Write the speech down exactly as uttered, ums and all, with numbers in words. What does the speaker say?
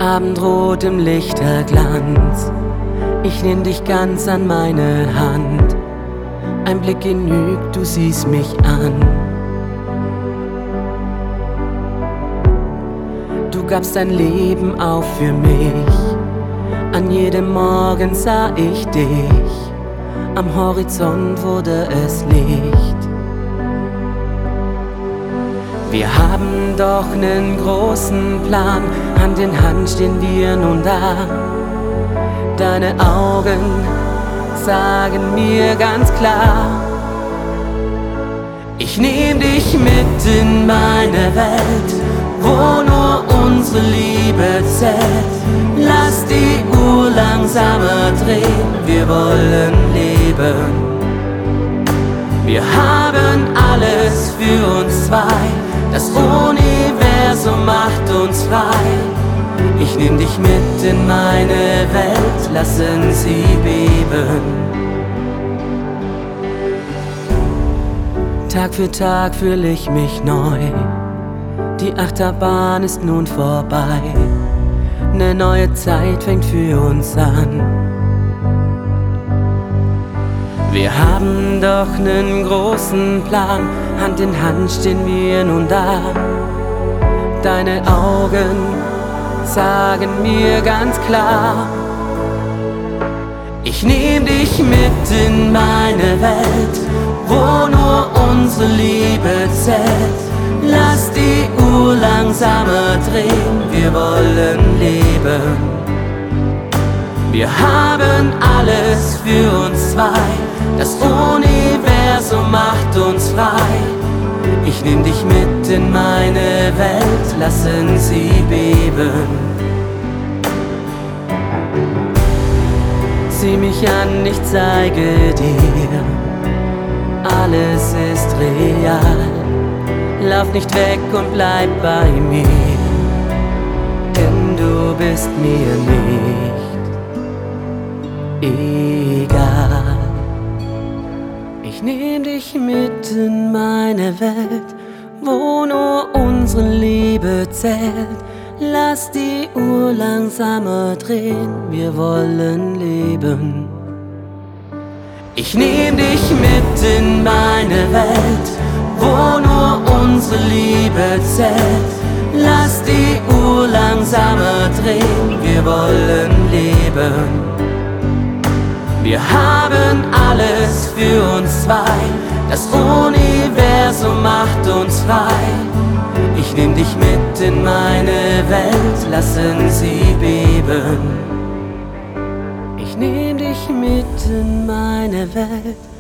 abendrotem Lichterglanz. Ich nehm dich ganz an meine Hand. Ein Blick genügt, du siehst mich an. Du gabst dein Leben auf für mich. An jedem Morgen sah ich dich. Am Horizont wurde es Licht. Wir haben doch nen großen Plan. Hand in Hand stehen wir nun da. Deine Augen sagen mir ganz klar: Ich nehm dich mit in meine Welt, wo nur unsere Liebe zählt. Lass die Uhr langsamer drehen, wir wollen leben. Wir haben alles für uns zwei, das Universum macht uns frei. Ich nehm dich mit in meine Welt, lassen sie beben. Tag für Tag fühl ich mich neu. Die Achterbahn ist nun vorbei. Ne neue Zeit fängt für uns an. Wir haben doch nen großen Plan. Hand in Hand stehen wir nun da. Deine Augen sagen mir ganz klar: Ich nehm dich mit in meine Welt, wo nur unsere Liebe zählt. Lass die Uhr langsamer drehen, wir wollen leben. Wir haben alles für uns zwei, das Universum macht uns frei. Ich nehm dich mit in meine Welt, lassen sie beben. Sieh mich an, ich zeige dir, alles ist real. Lauf nicht weg und bleib bei mir, denn du bist mir nicht egal. Ich nehm dich mit in meine Welt, wo nur unsere Liebe zählt. Lass die Uhr langsamer drehen, wir wollen leben. Ich nehm dich mit in meine Welt, wo nur unsere Liebe zählt. Lass die Uhr langsamer drehen, wir wollen leben. Wir haben alles für uns zwei, das Universum macht uns frei. Ich nehm dich mit in meine Welt, lassen sie beben. Ich nehm dich mit in meine Welt,